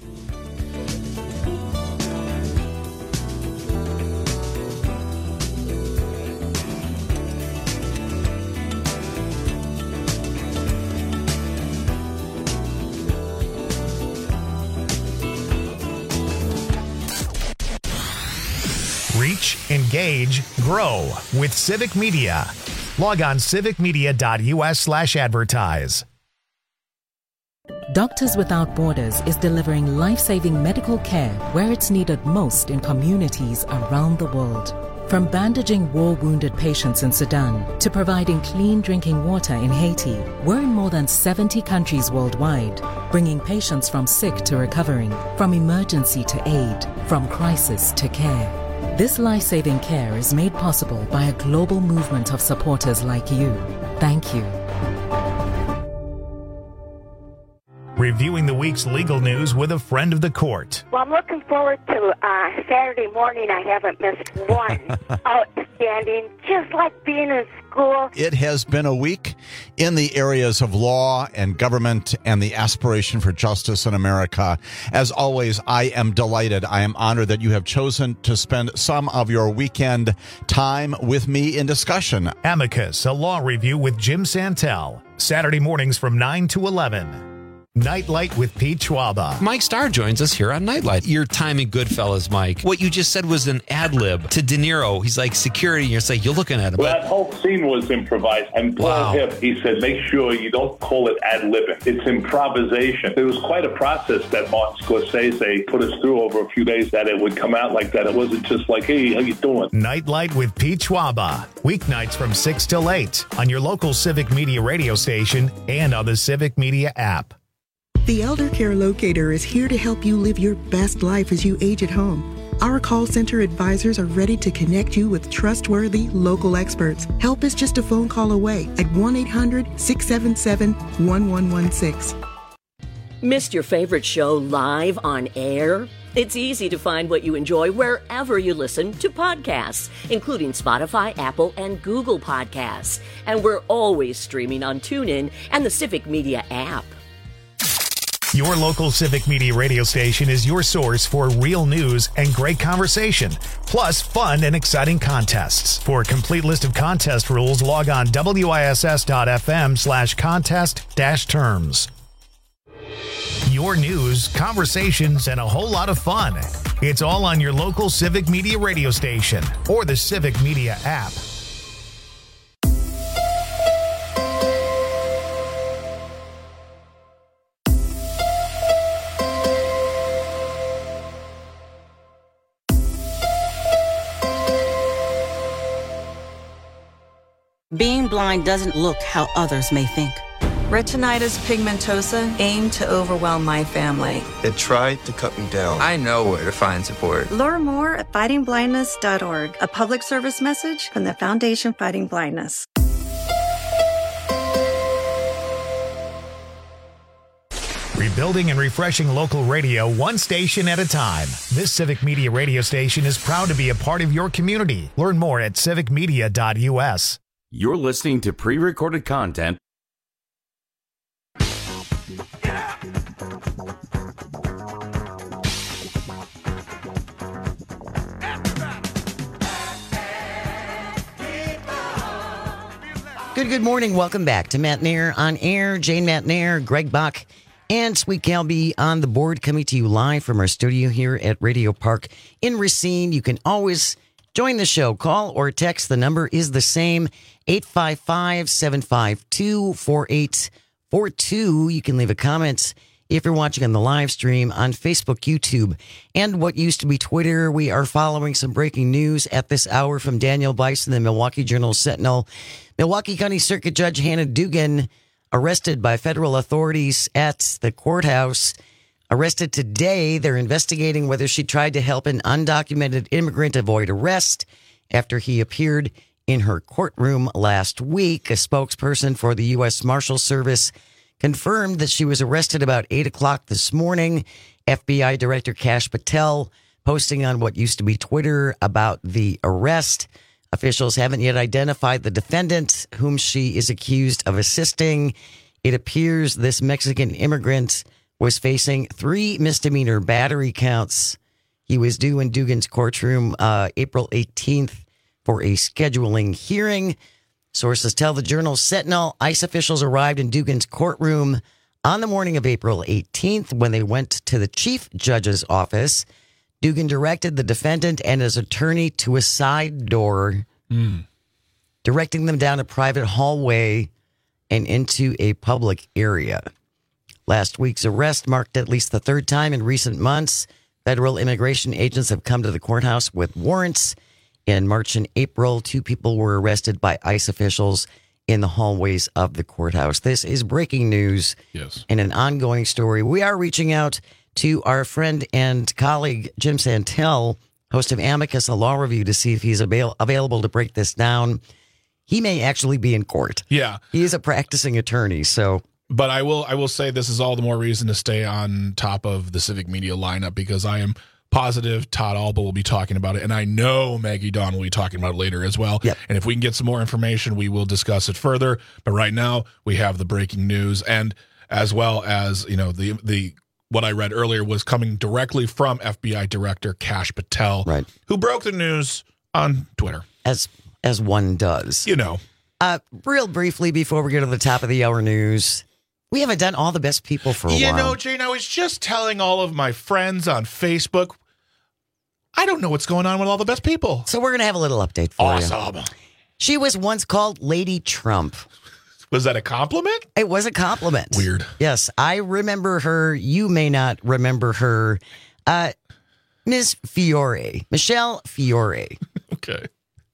Reach, engage, grow with Civic Media. Log on civicmedia.us/advertise. Doctors Without Borders is delivering life-saving medical care where it's needed most in communities around the world. From bandaging war-wounded patients in Sudan to providing clean drinking water in Haiti, we're in more than 70 countries worldwide, bringing patients from sick to recovering, from emergency to aid, from crisis to care. This life-saving care is made possible by a global movement of supporters like you. Thank you. Reviewing the week's legal news with a friend of the court. Well, I'm looking forward to Saturday morning. I haven't missed one. Outstanding, just like being in school. It has been a week in the areas of law and government and the aspiration for justice in America. As always, I am delighted. I am honored that you have chosen to spend some of your weekend time with me in discussion. Amicus, a law review with Jim Santel. Saturday mornings from 9 to 11. Nightlight with Pete Schwaba. Mike Starr joins us here on Nightlight. Your timing, Goodfellas, Mike. What you just said was an ad lib to De Niro. He's like security, and you're like, you're looking at him. Well, that whole scene was improvised. And Paul Hipp, he said, make sure you don't call it ad libbing. It's improvisation. It was quite a process that Martin Scorsese put us through over a few days, that it would come out like that. It wasn't just like, hey, how you doing? Nightlight with Pete Schwaba. Weeknights from 6 till 8 on your local Civic Media radio station and on the Civic Media app. The Elder Care Locator is here to help you live your best life as you age at home. Our call center advisors are ready to connect you with trustworthy local experts. Help is just a phone call away at 1-800-677-1116. Missed your favorite show live on air? It's easy to find what you enjoy wherever you listen to podcasts, including Spotify, Apple, and Google Podcasts. And we're always streaming on TuneIn and the Civic Media app. Your local Civic Media radio station is your source for real news and great conversation, plus fun and exciting contests. For a complete list of contest rules, log on wiss.fm/contest-terms. Your news, conversations, and a whole lot of fun. It's all on your local Civic Media radio station or the Civic Media app. Being blind doesn't look how others may think. Retinitis pigmentosa aimed to overwhelm my family. It tried to cut me down. I know where to find support. Learn more at fightingblindness.org, a public service message from the Foundation Fighting Blindness. Rebuilding and refreshing local radio one station at a time. This Civic Media radio station is proud to be a part of your community. Learn more at civicmedia.us. You're listening to pre-recorded content. Good morning. Welcome back to Matt Nair on Air. Jane Matt Nair, Greg Bach, and Sweet Calby on the board, coming to you live from our studio here at Radio Park in Racine. You can always join the show. Call or text. The number is the same, 855-752-4842. You can leave a comment if you're watching on the live stream on Facebook, YouTube, and what used to be Twitter. We are following some breaking news at this hour from Daniel Bison, the Milwaukee Journal-Sentinel. Milwaukee County Circuit Judge Hannah Dugan arrested by federal authorities at the courthouse. Arrested today. They're investigating whether she tried to help an undocumented immigrant avoid arrest after he appeared in her courtroom last week. A spokesperson for the U.S. Marshal Service confirmed that she was arrested about 8 o'clock this morning. FBI Director Kash Patel posting on what used to be Twitter about the arrest. Officials haven't yet identified the defendant whom she is accused of assisting. It appears this Mexican immigrant was facing 3 misdemeanor battery counts. He was due in Dugan's courtroom April 18th for a scheduling hearing. Sources tell the Journal-Sentinel ICE officials arrived in Dugan's courtroom on the morning of April 18th when they went to the chief judge's office. Dugan directed the defendant and his attorney to a side door, directing them down a private hallway and into a public area. Last week's arrest marked at least the third time in recent months federal immigration agents have come to the courthouse with warrants In March and April, 2 people were arrested by ICE officials in the hallways of the courthouse. This is breaking news. Yes. And an ongoing story. We are reaching out to our friend and colleague, Jim Santel, host of Amicus, a law review, to see if he's available to break this down. He may actually be in court. Yeah. He is a practicing attorney, so... But I will say this is all the more reason to stay on top of the Civic Media lineup, because I am positive Todd Alba will be talking about it, and I know Maggie Dawn will be talking about it later as well. Yep. And if we can get some more information, we will discuss it further. But right now, we have the breaking news, and as well as, you know, the what I read earlier was coming directly from FBI Director Kash Patel, right, who broke the news on Twitter. As one does. You know. Real briefly, before we get to the top of the hour news, we haven't done all the best people for a while. You know, Jane, I was just telling all of my friends on Facebook, I don't know what's going on with all the best people. So we're going to have a little update for you. Awesome. She was once called Lady Trump. Was that a compliment? It was a compliment. Weird. Yes, I remember her. You may not remember her. Ms. Fiore. Michelle Fiore. Okay.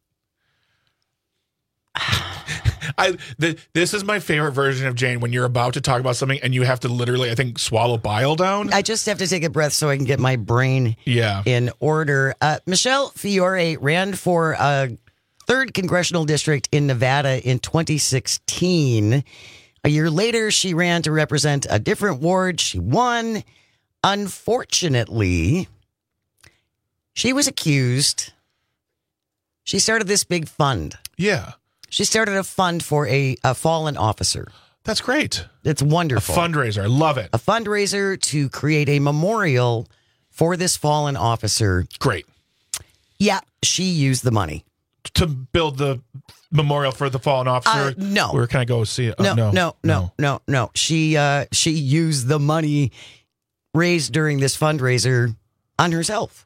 This is my favorite version of Jane, when you're about to talk about something and you have to literally, I think, swallow bile down. I just have to take a breath so I can get my brain in order. Michelle Fiore ran for a 3rd congressional district in Nevada in 2016. A year later, she ran to represent a different ward. She won. Unfortunately, she was accused. She started this big fund. Yeah. She started a fund for a fallen officer. That's great. It's wonderful. A fundraiser. I love it. A fundraiser to create a memorial for this fallen officer. Great. Yeah, she used the money. To build the memorial for the fallen officer? No. Where can I go see it? No. She used the money raised during this fundraiser on herself.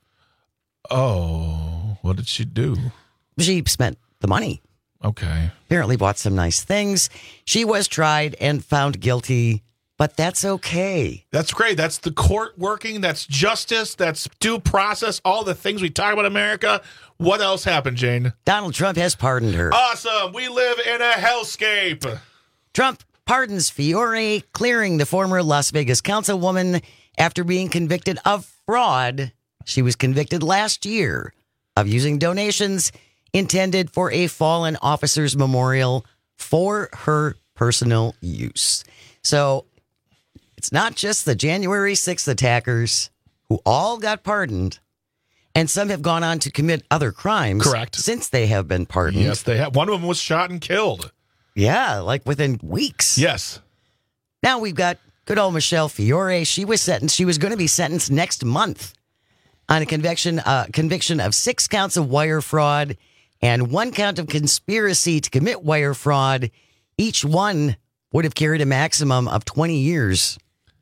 Oh, what did she do? She spent the money. Okay. Apparently bought some nice things. She was tried and found guilty, but that's okay. That's great. That's the court working. That's justice. That's due process. All the things we talk about in America. What else happened, Jane? Donald Trump has pardoned her. Awesome. We live in a hellscape. Trump pardons Fiore, clearing the former Las Vegas councilwoman after being convicted of fraud. She was convicted last year of using donations intended for a fallen officer's memorial for her personal use. So it's not just the January 6th attackers who all got pardoned, and some have gone on to commit other crimes. Correct. Since they have been pardoned. Yes, they have. One of them was shot and killed. Yeah, like within weeks. Yes. Now we've got good old Michelle Fiore. She was sentenced. She was going to be sentenced next month on a conviction of 6 counts of wire fraud and 1 count of conspiracy to commit wire fraud. Each one would have carried a maximum of 20 years.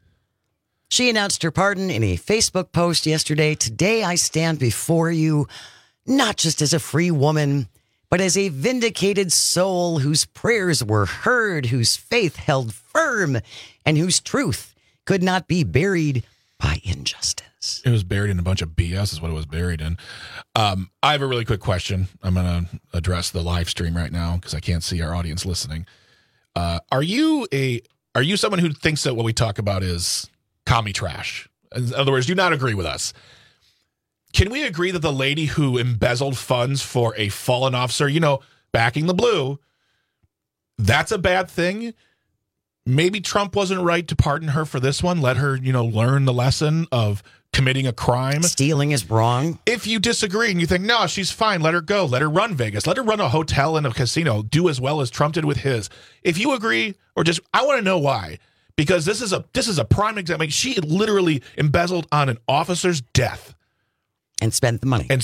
She announced her pardon in a Facebook post yesterday. Today I stand before you, not just as a free woman, but as a vindicated soul whose prayers were heard, whose faith held firm, and whose truth could not be buried by injustice. It was buried in a bunch of BS is what it was buried in. I have a really quick question. I'm going to address the live stream right now because I can't see our audience listening. Are you someone who thinks that what we talk about is commie trash? In other words, do you not agree with us? Can we agree that the lady who embezzled funds for a fallen officer, backing the blue, that's a bad thing? Maybe Trump wasn't right to pardon her for this one. Let her, learn the lesson of committing a crime. Stealing is wrong. If you disagree and you think, no, she's fine, let her go. Let her run Vegas. Let her run a hotel and a casino. Do as well as Trump did with his. If you agree, or just, I want to know why. Because this is a prime example. She literally embezzled on an officer's death. And spent the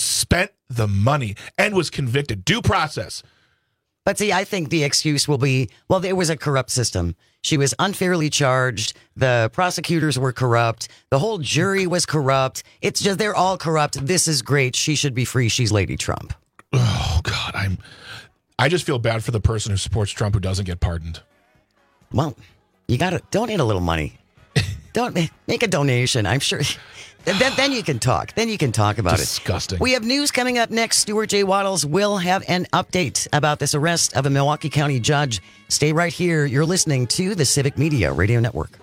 money. And was convicted. Due process. But see, I think the excuse will be, well, there was a corrupt system. She was unfairly charged. The prosecutors were corrupt. The whole jury was corrupt. It's just, they're all corrupt. This is great. She should be free. She's Lady Trump. Oh, God. I just feel bad for the person who supports Trump who doesn't get pardoned. Well, you got to donate a little money. Don't make a donation. I'm sure. Then you can talk. Then you can talk about Disgusting. it. We have news coming up next. Stuart J. Waddles will have an update about this arrest of a Milwaukee County judge. Stay right here. You're listening to the Civic Media Radio Network.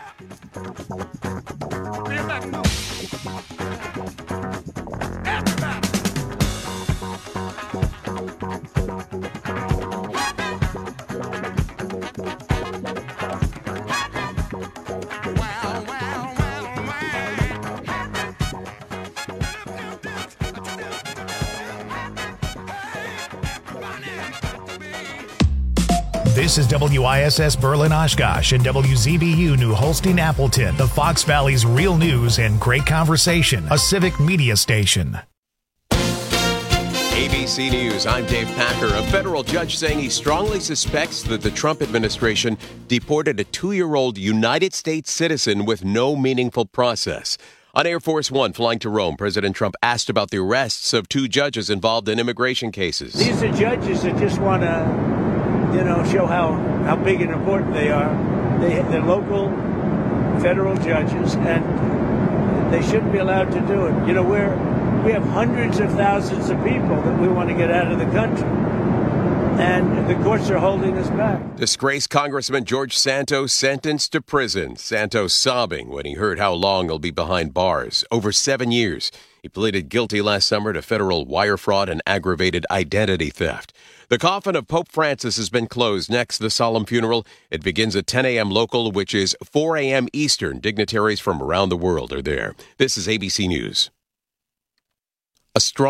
This is WISS Berlin Oshkosh and WZBU New Holstein Appleton, the Fox Valley's real news and great conversation, a civic media station. ABC News, I'm Dave Packer. A federal judge saying he strongly suspects that the Trump administration deported a 2-year-old United States citizen with no meaningful process. On Air Force One flying to Rome, President Trump asked about the arrests of 2 judges involved in immigration cases. These are judges that just want to show how big and important they are. They're local federal judges, and they shouldn't be allowed to do it. We have hundreds of thousands of people that we want to get out of the country, and the courts are holding us back. Disgraced Congressman George Santos sentenced to prison. Santos sobbing when he heard how long he'll be behind bars. Over 7 years. He pleaded guilty last summer to federal wire fraud and aggravated identity theft. The coffin of Pope Francis has been closed. Next, the solemn funeral. It begins at 10 a.m. local, which is 4 a.m. Eastern. Dignitaries from around the world are there. This is ABC News. A strong